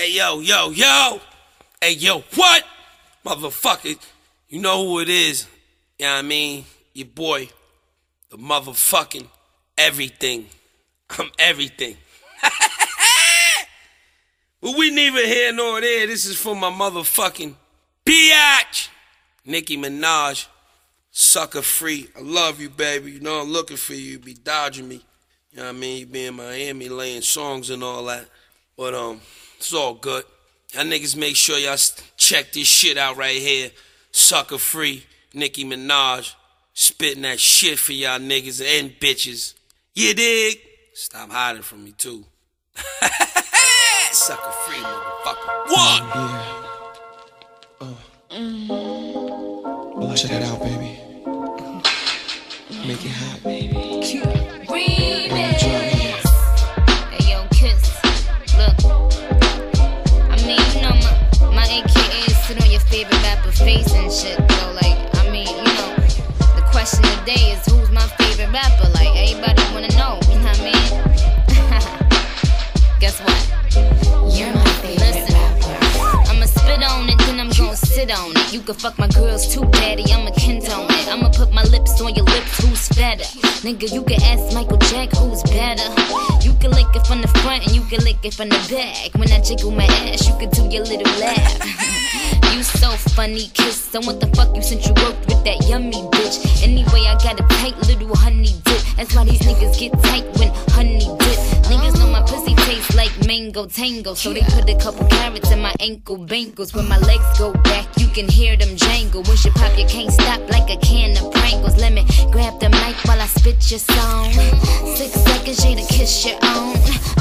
Hey, yo. Hey, yo, what? Motherfucker, you know who it is. You know what I mean? Your boy, the motherfucking everything. I'm everything. But we neither here nor there. This is for my motherfucking biatch. Nicki Minaj, sucker free. I love you, baby. You know I'm looking for you. You be dodging me. You know what I mean? You be in Miami laying songs and all that. But it's all good. Y'all niggas make sure y'all check this shit out right here. Sucker free. Nicki Minaj spitting that shit for y'all niggas and bitches. You dig? Stop hiding from me too. Sucker free, motherfucker. What? Bust that out, baby. Make it hot, baby. Remix. Hey, yo, Kiss. Look. I mean, you know, my AKA is sit on your favorite rapper face and shit, though. Like, I mean, you know, the question today is who's my favorite rapper? Like, everybody wanna know, you know what I mean? Guess what? You're my favorite rapper. I'ma spit on it, then I'm gon' sit on it. You can fuck my girls too, daddy, I'ma condone it. I'ma put my lips on your lips, who's fatter? Nigga, you can ask Michael Jack, who's better? You can lick it from the front and you can lick it from the back. When I jiggle my ass, you can do your little laugh. You so funny, Kiss. So what the fuck you since you worked with that yummy bitch? Anyway, I got a tight little honey dip. That's why these niggas get tight when honey dip. Niggas know my pussy tastes like mango tango, so they put a couple carrots in my ankle bangles. When my legs go back, you can hear them jangle. Once you pop, you can't stop like a can of Pringles. Let me grab the mic while I spit your song. 6 seconds, you to kiss your own.